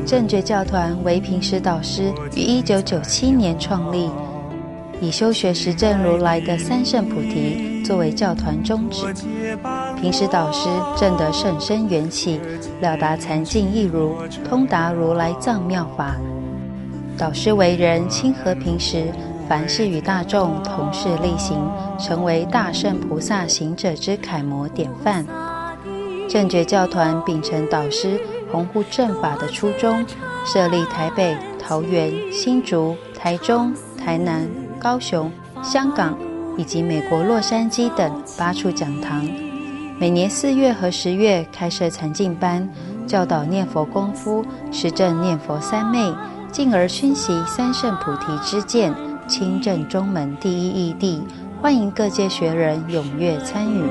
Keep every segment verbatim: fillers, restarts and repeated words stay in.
正觉教团为平时导师于一九九七年创立，以修学实证如来的三圣菩提作为教团宗旨。平时导师证得甚深缘起，了达禅境义如，通达如来藏妙法。导师为人亲和平时，凡事与大众同事力行，成为大圣菩萨行者之楷模典范。正觉教团秉承导师弘护正法的初衷，设立台北、桃园、新竹、台中、台南、高雄、香港以及美国洛杉矶等八处讲堂，每年四月和十月开设禅境班，教导念佛功夫，实证念佛三昧，进而熏习三圣菩提之见，亲证中门第一义谛，欢迎各界学人踊跃参与。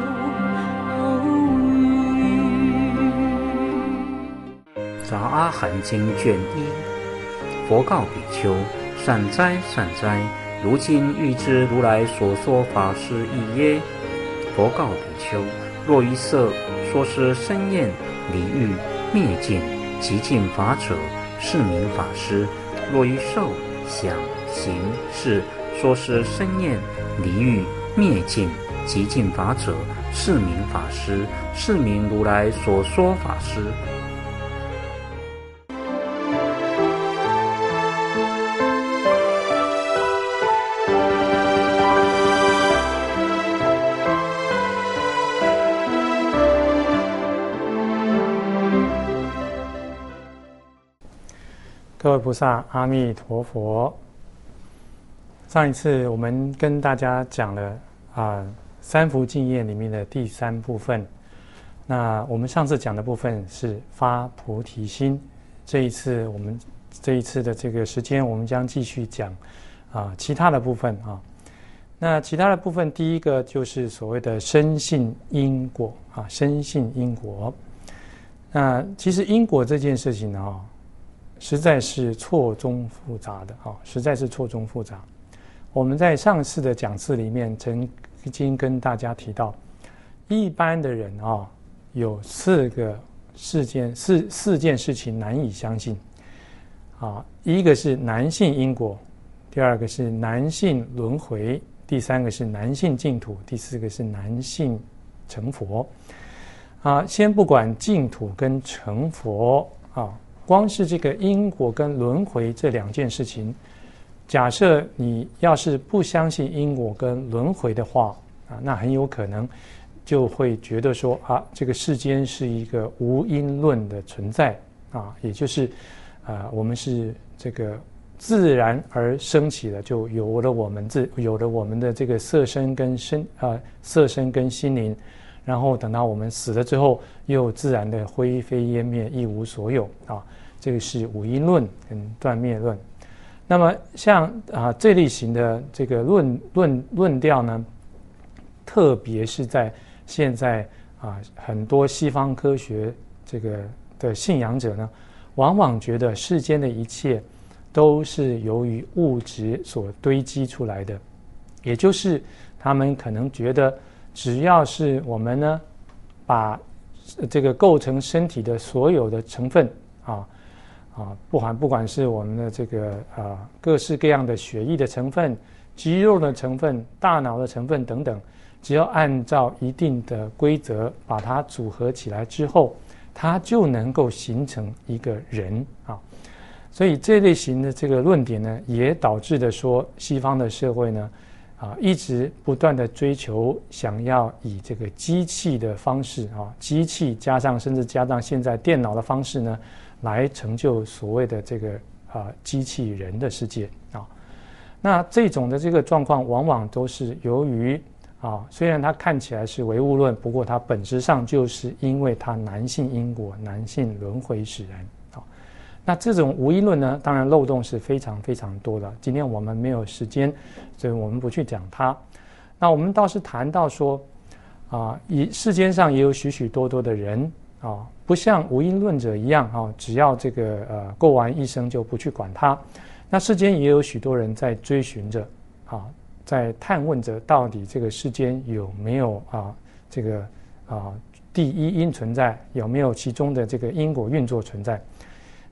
杂阿含经卷一，佛告比丘：善哉善哉，如今欲知如来所说法是义耶？佛告比丘：若于色说是生厌离欲灭尽极尽法者，是名法师；若于受想行识说是生厌离欲灭尽极尽法者，是名法师，是名如来所说法师。 各位菩萨，阿弥陀佛。上一次我们跟大家讲了啊三福净业里面的第三部分。那我们上次讲的部分是发菩提心，这一次我们这一次的这个时间，我们将继续讲啊其他的部分啊。那其他的部分，第一个就是所谓的深信因果啊，深信因果。那其实因果这件事情呢，啊，实在是错综复杂的啊，实在是错综复杂。我们在上次的讲次里面曾经跟大家提到，一般的人啊，有四个事件，四四件事情难以相信啊。一个是难信因果，第二个是难信轮回，第三个是难信净土，第四个是难信成佛啊。先不管净土跟成佛啊，光是这个因果跟轮回这两件事情，假设你要是不相信因果跟轮回的话啊，那很有可能就会觉得说啊，这个世间是一个无因论的存在啊，也就是啊，我们是这个自然而升起的，就有了我们自有了我们的这个色身跟身啊，色身跟心灵，然后等到我们死了之后，又自然的灰飞烟灭，一无所有啊。这个是无因论跟断灭论。那么像啊这类型的这个论论论调呢，特别是在现在啊很多西方科学这个的信仰者呢，往往觉得世间的一切都是由于物质所堆积出来的，也就是他们可能觉得，只要是我们呢把这个构成身体的所有的成分啊。啊，不管不管是我们的这个啊各式各样的血液的成分、肌肉的成分、大脑的成分等等，只要按照一定的规则把它组合起来之后，它就能够形成一个人啊。所以这类型的这个论点呢，也导致的说，西方的社会呢，啊一直不断的追求想要以这个机器的方式啊，机器加上甚至加上现在电脑的方式呢，来成就所谓的这个啊机器人的世界啊。那这种的这个状况，往往都是由于啊，虽然它看起来是唯物论，不过它本质上就是因为它难信因果、难信轮回使然啊。那这种无因论呢，当然漏洞是非常非常多的。今天我们没有时间，所以我们不去讲它。那我们倒是谈到说啊，以世间上也有许许多多的人啊，不像无因论者一样啊，只要这个呃过完一生就不去管它。那世间也有许多人在追寻着啊，在探问着到底这个世间有没有啊这个啊第一因存在，有没有其中的这个因果运作存在。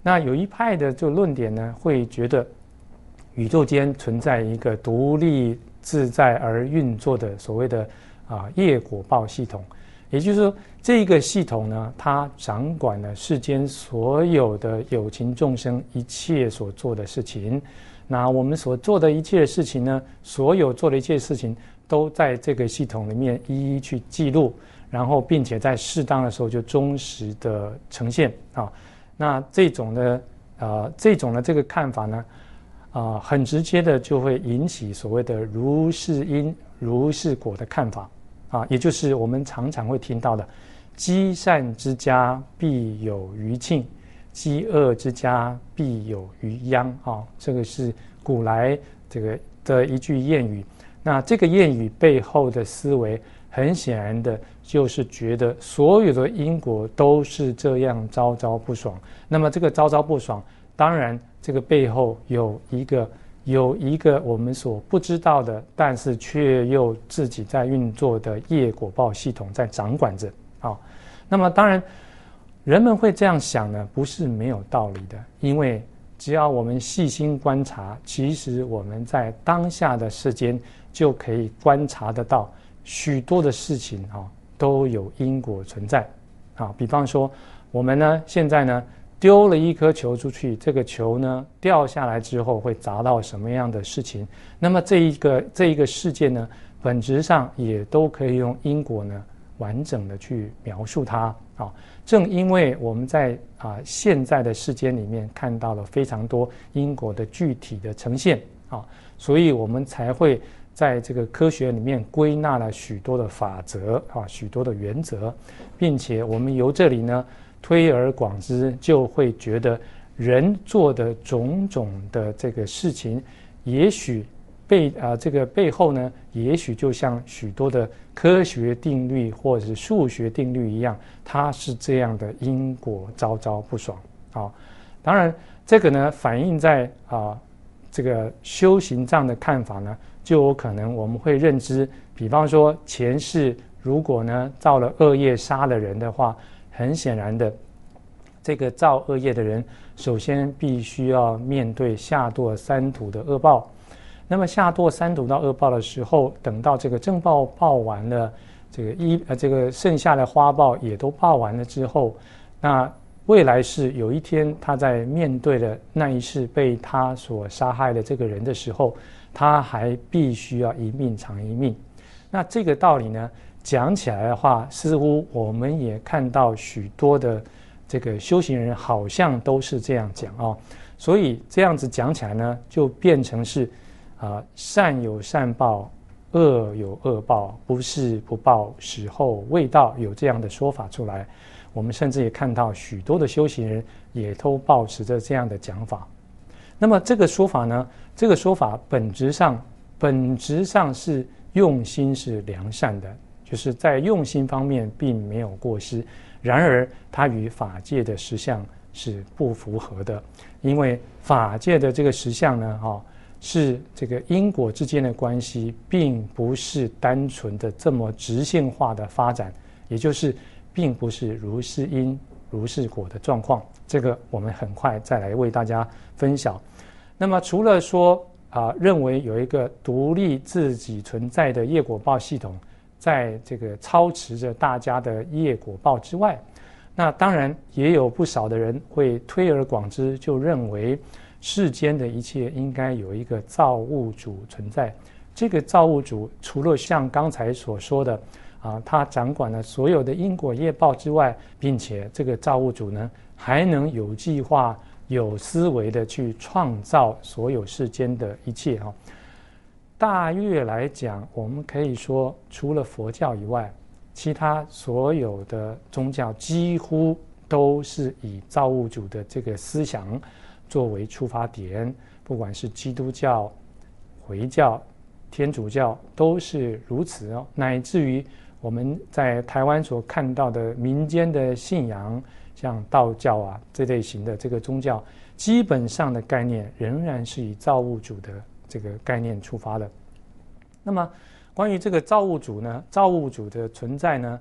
那有一派的就论点呢，会觉得宇宙间存在一个独立自在而运作的所谓的啊业果报系统，也就是说，这个系统呢，它掌管了世间所有的有情众生一切所做的事情。那我们所做的一切事情呢，所有做的一切事情都在这个系统里面一一去记录，然后并且在适当的时候就忠实的呈现啊。那这种的呃这种的这个看法呢，啊、呃、很直接的就会引起所谓的如是因如是果的看法啊，也就是我们常常会听到的积善之家必有余庆，积恶之家必有余殃啊，这个是古来这个的一句谚语。那这个谚语背后的思维，很显然的就是觉得所有的因果都是这样朝朝不爽。那么这个朝朝不爽，当然这个背后有一个有一个我们所不知道的，但是却又自己在运作的业果报系统在掌管着啊。那么当然。人们会这样想呢，不是没有道理的，因为只要我们细心观察，其实我们在当下的世间就可以观察得到许多的事情啊，都有因果存在啊。比方说，我们呢现在呢丢了一颗球出去，这个球呢掉下来之后会砸到什么样的事情？那么这一个这一个事件呢，本质上也都可以用因果呢完整的去描述它啊。正因为我们在啊现在的世间里面看到了非常多因果的具体的呈现啊，所以我们才会在这个科学里面归纳了许多的法则啊，许多的原则，并且我们由这里呢推而广之，就会觉得人做的种种的这个事情，也许背啊、呃、这个背后呢，也许就像许多的科学定律或者是数学定律一样，它是这样的因果朝朝不爽啊。当然，这个呢反映在啊、呃、这个修行上的看法呢，就有可能我们会认知，比方说前世如果呢造了恶业杀了人的话，很显然的，这个造恶业的人首先必须要面对下堕三途的恶报。那么下堕三途到恶报的时候，等到这个正报报完了，这个一呃这个剩下的花报也都报完了之后，那未来是有一天他在面对了那一世被他所杀害的这个人的时候，他还必须要一命偿一命。那这个道理呢，讲起来的话，似乎我们也看到许多的这个修行人好像都是这样讲哦。所以这样子讲起来呢，就变成是啊、呃，善有善报，恶有恶报，不是不报，时候未到，有这样的说法出来。我们甚至也看到许多的修行人也都抱持着这样的讲法。那么这个说法呢，这个说法本质上本质上是用心是良善的，就是在用心方面并没有过失。然而它与法界的实相是不符合的，因为法界的这个实相呢，哈、哦。是这个因果之间的关系，并不是单纯的这么直线化的发展，也就是并不是如是因如是果的状况。这个我们很快再来为大家分享。那么除了说啊、呃，认为有一个独立自己存在的业果报系统，在这个操持着大家的业果报之外，那当然也有不少的人会推而广之，就认为世间的一切应该有一个造物主存在。这个造物主除了像刚才所说的啊，他掌管了所有的因果业报之外，并且这个造物主呢，还能有计划、有思维的去创造所有世间的一切啊。大约来讲，我们可以说，除了佛教以外，其他所有的宗教几乎都是以造物主的这个思想作为出发点，不管是基督教、回教、天主教都是如此哦，乃至于我们在台湾所看到的民间的信仰，像道教啊这类型的这个宗教，基本上的概念仍然是以造物主的这个概念出发的。那么关于这个造物主呢，造物主的存在呢，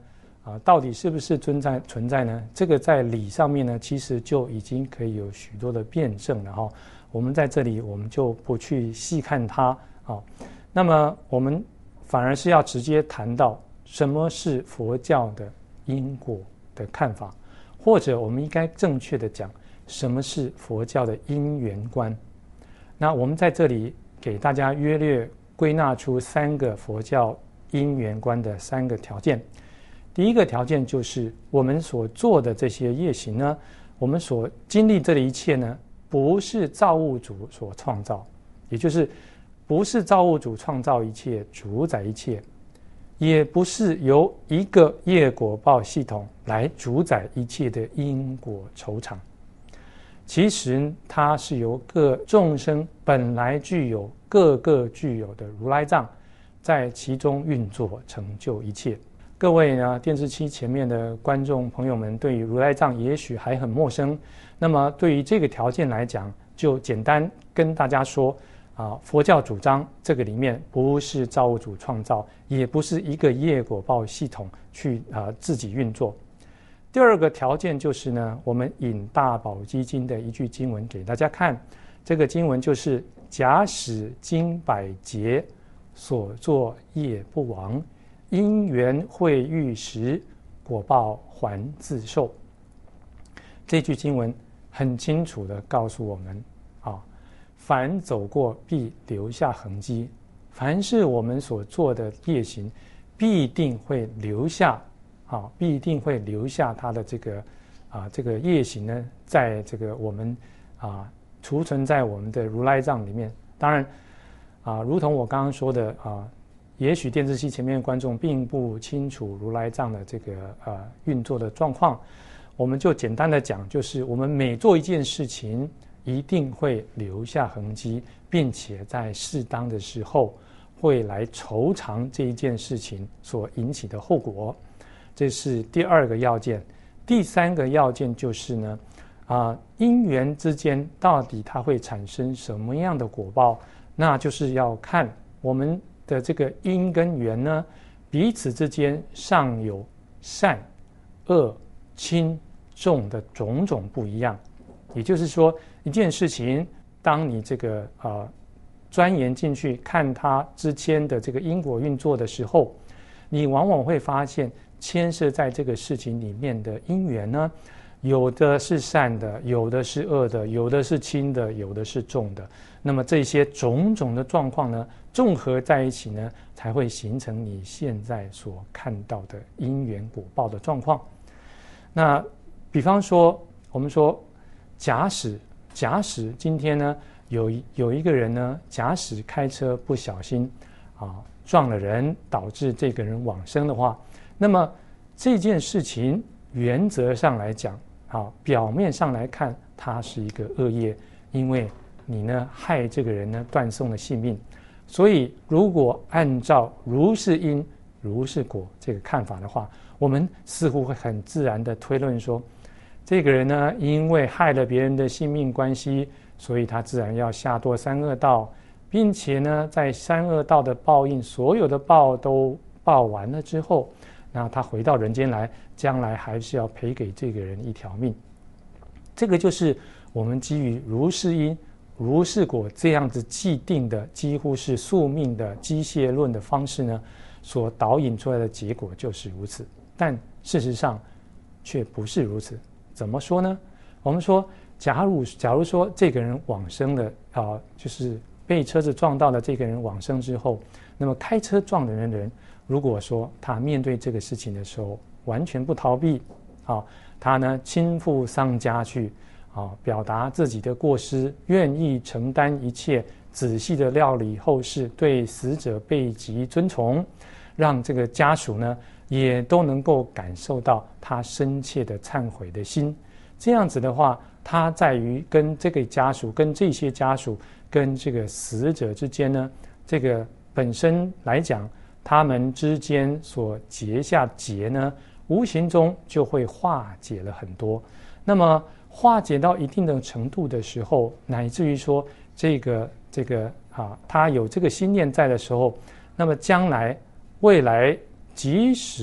啊，到底是不是存在存在呢？这个在理上面呢，其实就已经可以有许多的辩证了哈。我们在这里我们就不去细看它啊。那么我们反而是要直接谈到什么是佛教的因果的看法，或者我们应该正确的讲什么是佛教的因缘观。那我们在这里给大家约略归纳出三个佛教因缘观的三个条件。第一个条件就是我们所做的这些业行呢，我们所经历这的一切呢，不是造物主所创造，也就是不是造物主创造一切主宰一切，也不是由一个业果报系统来主宰一切的因果酬偿。其实它是由各众生本来具有各个具有的如来藏，在其中运作成就一切。各位呢，电视机前面的观众朋友们，对于如来藏也许还很陌生。那么对于这个条件来讲，就简单跟大家说啊，佛教主张这个里面不是造物主创造，也不是一个业果报系统去啊自己运作。第二个条件就是呢，我们引大宝积经的一句经文给大家看，这个经文就是假使经百劫，所作业不亡，因缘会遇时，果报还自受。这句经文很清楚地告诉我们啊，凡走过必留下痕迹，凡是我们所做的业行，必定会留下啊，必定会留下它的这个啊这个业行呢，在这个我们啊储存在我们的如来藏里面。当然啊，如同我刚刚说的啊。也许电视机前面的观众并不清楚如来藏的这个呃运作的状况，我们就简单的讲，就是我们每做一件事情，一定会留下痕迹，并且在适当的时候会来酬偿这一件事情所引起的后果。这是第二个要件。第三个要件就是呢，啊、呃，因缘之间到底它会产生什么样的果报，那就是要看我们的这个因跟缘呢，彼此之间尚有善、恶、轻、重的种种不一样。也就是说，一件事情，当你这个呃钻研进去看它之间的这个因果运作的时候，你往往会发现，牵涉在这个事情里面的因缘呢，有的是善的，有的是恶的，有的是轻的，有的是重的。那么这些种种的状况呢，综合在一起呢，才会形成你现在所看到的因缘果报的状况。那比方说，我们说，假使假使今天呢，有有一个人呢，假使开车不小心啊撞了人，导致这个人往生的话，那么这件事情原则上来讲，啊，表面上来看，它是一个恶业，因为你呢害这个人呢断送了性命。所以如果按照如是因如是果这个看法的话，我们似乎会很自然的推论说，这个人呢因为害了别人的性命关系，所以他自然要下堕三恶道，并且呢在三恶道的报应，所有的报都报完了之后，那他回到人间来，将来还是要赔给这个人一条命。这个就是我们基于如是因如是果这样子既定的几乎是宿命的机械论的方式呢，所导引出来的结果就是如此。但事实上却不是如此。怎么说呢？我们说，假如假如说这个人往生了啊、呃，就是被车子撞到了这个人往生之后，那么开车撞人的人，如果说他面对这个事情的时候完全不逃避啊，他呢亲赴丧家去啊，表达自己的过失，愿意承担一切，仔细的料理后事，对死者备极尊崇，让这个家属呢也都能够感受到他深切的忏悔的心。这样子的话，他在于跟这个家属、跟这些家属、跟这个死者之间呢，这个本身来讲，他们之间所结下结呢，无形中就会化解了很多。那么化解到一定的程度的时候，乃至于说这个这个啊，他有这个心念在的时候，那么将来未来即使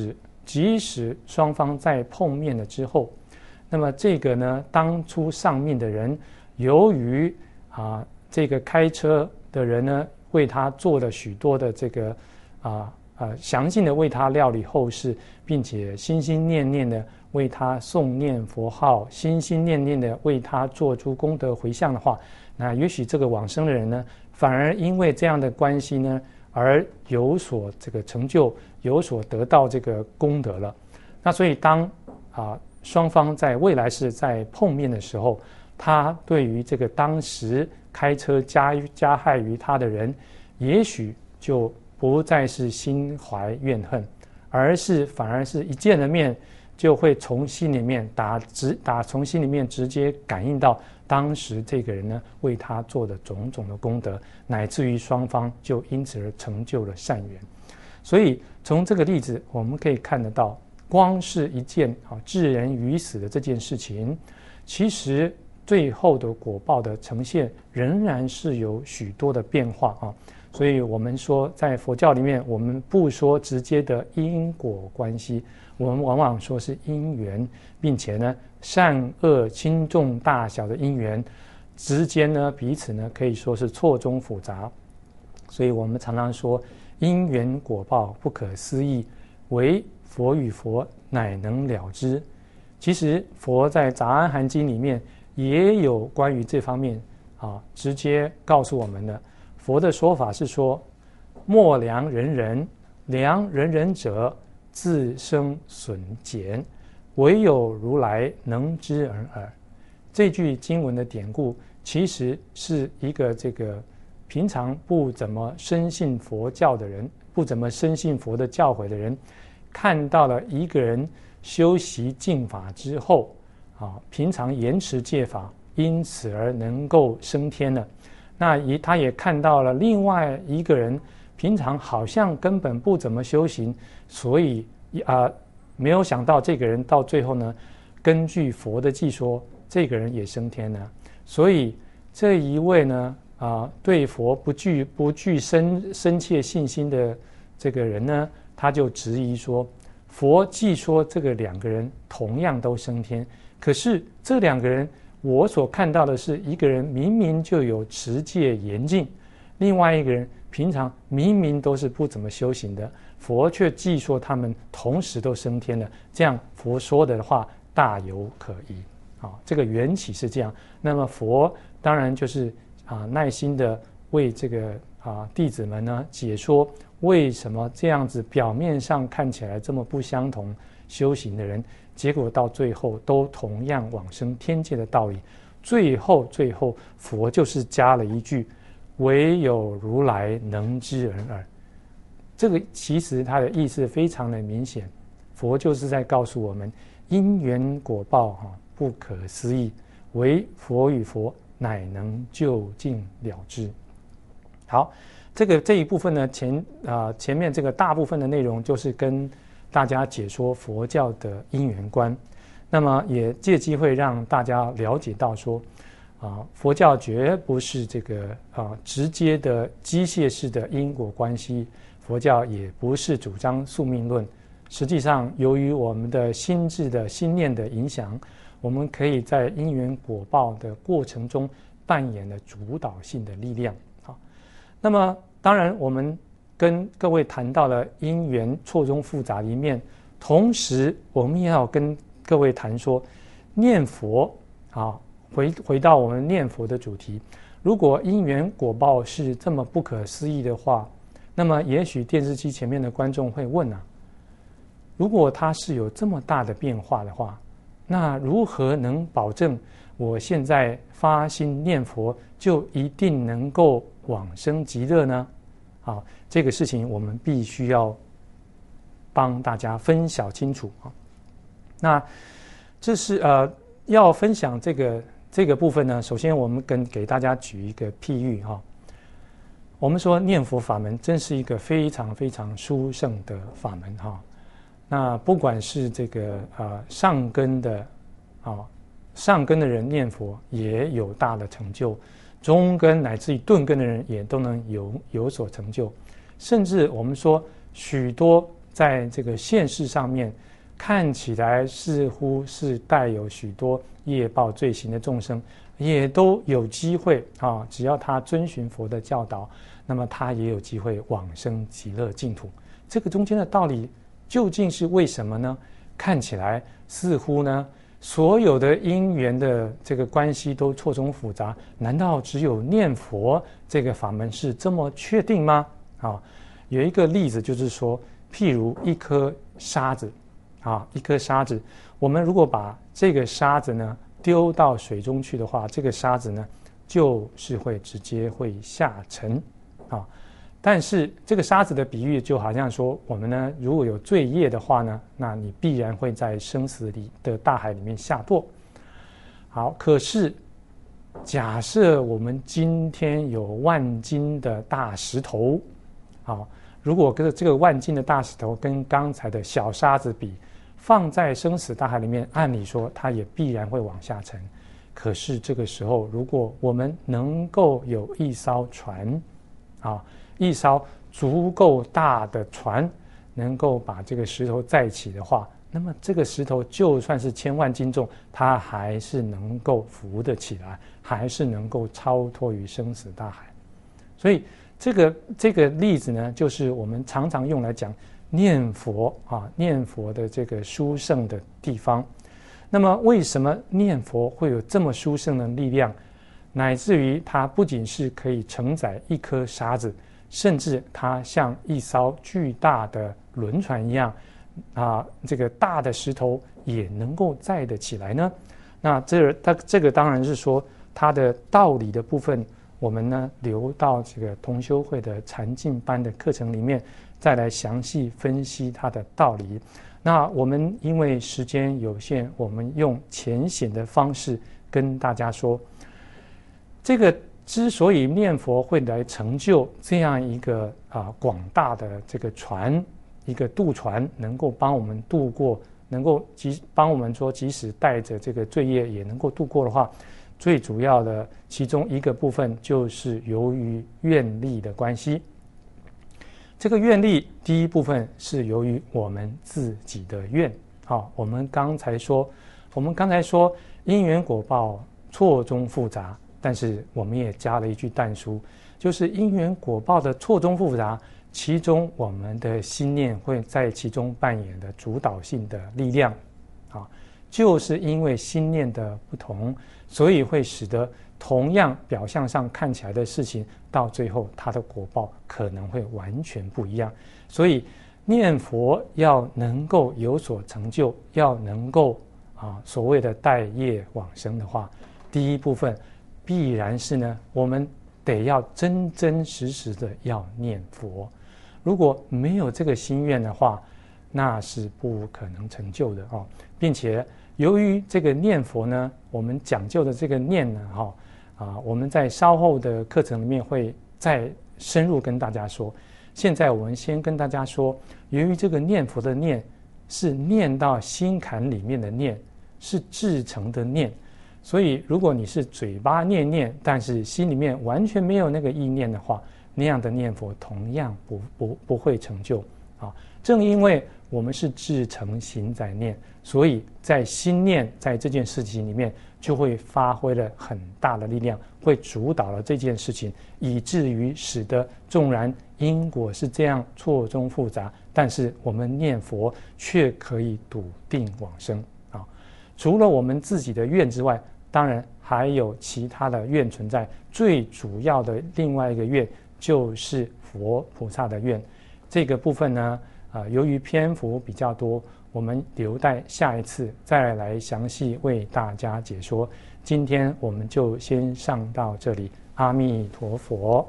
即使双方在碰面了之后，那么这个呢，当初上命的人，由于啊这个开车的人呢，为他做了许多的这个啊呃详尽的为他料理后事，并且心心念念的为他诵念佛号，心心念念的为他做出功德回向的话，那也许这个往生的人呢，反而因为这样的关系呢，而有所这个成就，有所得到这个功德了。那所以当啊双方在未来世在碰面的时候，他对于这个当时开车加加害于他的人，也许就不再是心怀怨恨，而是反而是一见了面，就会从心里面打直打从心里面直接感应到当时这个人呢为他做的种种的功德，乃至于双方就因此而成就了善缘。所以从这个例子我们可以看得到，光是一件啊置人于死的这件事情，其实最后的果报的呈现仍然是有许多的变化啊。所以我们说在佛教里面，我们不说直接的因果关系，我们往往说是因缘，并且呢善恶轻重大小的因缘之间呢彼此呢可以说是错综复杂。所以我们常常说因缘果报不可思议，唯佛与佛乃能了之。其实佛在杂阿含经里面也有关于这方面啊，直接告诉我们的。佛的说法是说，莫量人人，量人人者自生损减，唯有如来能知而耳。这句经文的典故其实是一个这个平常不怎么深信佛教的人，不怎么深信佛的教诲的人，看到了一个人修习净法之后啊，平常严持戒法，因此而能够升天了。那也他也看到了另外一个人平常好像根本不怎么修行，所以啊、呃、没有想到这个人到最后呢，根据佛的记说，这个人也升天了。所以这一位呢啊、呃、对佛不具不具深深切信心的这个人呢，他就质疑说，佛既说这个两个人同样都升天，可是这两个人我所看到的是，一个人明明就有持戒严禁，另外一个人平常明明都是不怎么修行的，佛却既说他们同时都升天了，这样佛说的话大有可疑啊。这个缘起是这样，那么佛当然就是啊耐心的为这个啊弟子们呢解说，为什么这样子表面上看起来这么不相同修行的人，结果到最后都同样往生天界的道理。最后最后佛就是加了一句，唯有如来能知而耳。这个其实它的意思非常的明显，佛就是在告诉我们，因缘果报哈不可思议，唯佛与佛乃能究竟了之。好，这个这一部分呢，前啊、呃、前面这个大部分的内容就是跟大家解说佛教的因缘观，那么也借机会让大家了解到说，啊，佛教绝不是这个啊直接的机械式的因果关系，佛教也不是主张宿命论。实际上，由于我们的心智的心念的影响，我们可以在因缘果报的过程中扮演了主导性的力量。好，那么当然我们跟各位谈到了因缘错综复杂的一面，同时我们也要跟各位谈说，念佛啊，回回到我们念佛的主题，如果因缘果报是这么不可思议的话，那么也许电视机前面的观众会问啊，如果它是有这么大的变化的话，那如何能保证我现在发心念佛就一定能够往生极乐呢？啊，这个事情我们必须要帮大家分晓清楚啊。那这是呃要分享这个这个部分呢，首先我们跟给大家举一个譬喻哈、啊。我们说念佛法门真是一个非常非常殊胜的法门哈、啊。那不管是这个呃上根的啊上根的人念佛也有大的成就，中根乃至于顿根的人也都能有有所成就，甚至我们说许多在这个现世上面看起来似乎是带有许多业报罪行的众生，也都有机会啊，只要他遵循佛的教导，那么他也有机会往生极乐净土。这个中间的道理究竟是为什么呢？看起来似乎呢，所有的因缘的这个关系都错综复杂，难道只有念佛这个法门是这么确定吗？啊，有一个例子就是说，譬如一颗沙子啊，一颗沙子，我们如果把这个沙子呢丢到水中去的话，这个沙子呢就是会直接会下沉啊。但是这个沙子的比喻就好像说，我们呢如果有罪业的话呢，那你必然会在生死里的大海里面下堕。好，可是假设我们今天有万斤的大石头，好，如果跟这个万斤的大石头跟刚才的小沙子比，放在生死大海里面，按理说它也必然会往下沉。可是这个时候，如果我们能够有一艘船啊，一艘足够大的船，能够把这个石头载起的话，那么这个石头就算是千万斤重，它还是能够浮得起来，还是能够超脱于生死大海。所以这个这个例子呢，就是我们常常用来讲念佛啊，念佛的这个殊胜的地方。那么为什么念佛会有这么殊胜的力量，乃至于它不仅是可以承载一颗沙子，甚至它像一艘巨大的轮船一样啊，这个大的石头也能够载得起来呢？那这它这个当然是说它的道理的部分，我们呢留到这个同修会的禅净班的课程里面再来详细分析它的道理。那我们因为时间有限，我们用浅显的方式跟大家说，这个之所以念佛会来成就这样一个啊广大的这个船，一个渡船，能够帮我们渡过，能够即帮我们说，即使带着这个罪业也能够渡过的话，最主要的其中一个部分就是由于愿力的关系。这个愿力第一部分是由于我们自己的愿。好，我们刚才说，我们刚才说因缘果报错综复杂，但是我们也加了一句但书，就是因缘果报的错综复杂，其中我们的心念会在其中扮演的主导性的力量。啊，就是因为心念的不同，所以会使得同样表象上看起来的事情，到最后它的果报可能会完全不一样。所以念佛要能够有所成就，要能够啊所谓的带业往生的话，第一部分必然是呢，我们得要真真实实的要念佛。如果没有这个心愿的话，那是不可能成就的哦。并且由于这个念佛呢，我们讲究的这个念呢，哈啊，我们在稍后的课程里面会再深入跟大家说。现在我们先跟大家说，由于这个念佛的念是念到心坎里面的念，是至诚的念，所以如果你是嘴巴念念，但是心里面完全没有那个意念的话，那样的念佛同样不不不会成就啊。正因为我们是至诚行在念，所以在心念在这件事情里面就会发挥了很大的力量，会主导了这件事情，以至于使得纵然因果是这样错综复杂，但是我们念佛却可以笃定往生啊。除了我们自己的愿之外，当然还有其他的愿存在，最主要的另外一个愿就是佛菩萨的愿。这个部分呢，呃，由于篇幅比较多，我们留待下一次再来详细为大家解说。今天我们就先上到这里，阿弥陀佛。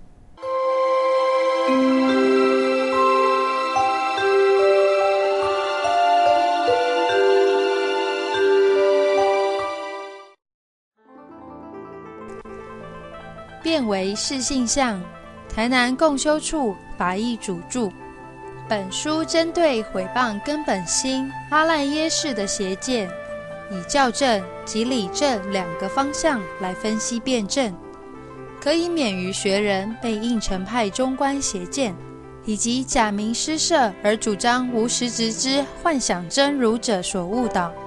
变为是性相，台南共修处法义主著。本书针对毁谤根本心阿赖耶识的邪见，以教正及理正两个方向来分析辩证，可以免于学人被应成派中观邪见以及假名施设而主张无实质之幻想真如者所误导。